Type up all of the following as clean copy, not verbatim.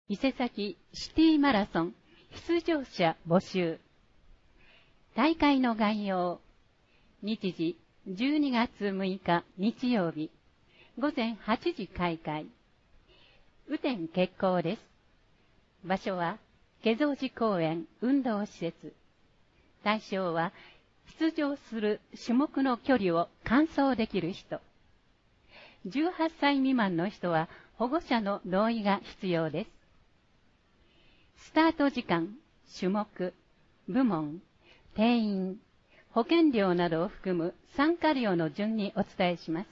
伊勢崎シティマラソン出場者募集。大会の概要。日時12月6日日曜日午前8時開会。雨天決行です。場所は華蔵寺公園運動施設。対象は出場する種目の距離を完走できる人。18歳未満の人は保護者の同意が必要です。スタート時間、種目、部門、定員、保険料などを含む参加料の順にお伝えします。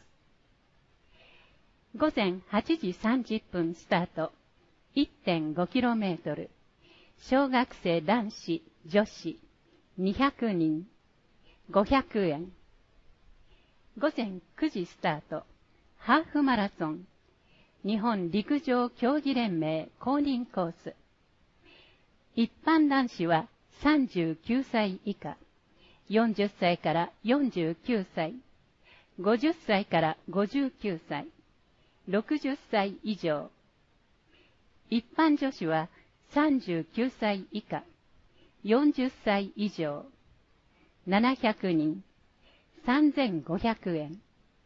午前8時30分スタート、1.5km、小学生男子、女子、200人、500円。午前9時スタート、ハーフマラソン、日本陸上競技連盟公認コース。一般男子は39歳以下、40歳から49歳、50歳から59歳、60歳以上。一般女子は39歳以下、40歳以上。700人、3500円。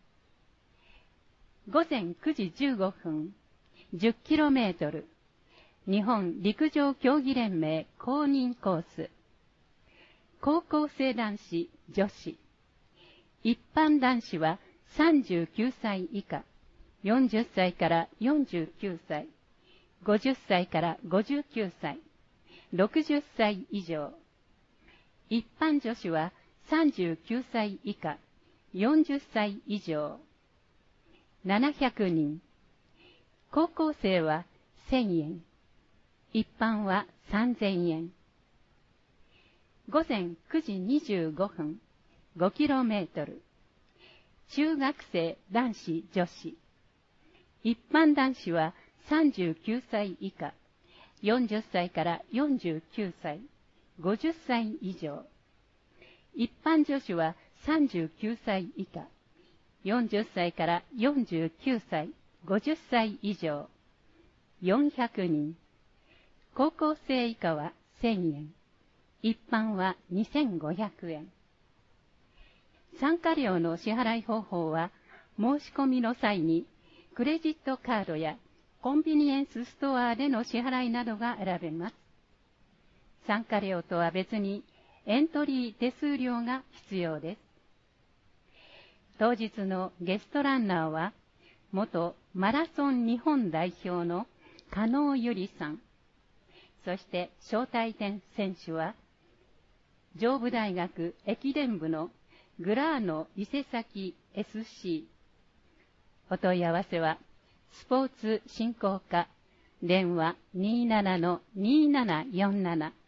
午前9時15分、10km、日本陸上競技連盟公認コース。高校生男子、女子。一般男子は39歳以下、40歳から49歳、50歳から59歳、60歳以上。一般女子は39歳以下、40歳以上。700人。高校生は1000円。一般は3000円。午前9時25分、5km。中学生男子女子。一般男子は39歳以下、40歳から49歳、50歳以上。一般女子は39歳以下、40歳から49歳、50歳以上。400人。高校生以下は1000円。一般は2500円。参加料の支払い方法は、申し込みの際に、クレジットカードやコンビニエンスストアでの支払いなどが選べます。参加料とは別に、エントリー手数料が必要です。当日のゲストランナーは、元マラソン日本代表の加納由里さん。そして招待選手は、上武大学駅伝部のグラーノ伊勢崎 SC。お問い合わせは、スポーツ振興課、電話 27-2747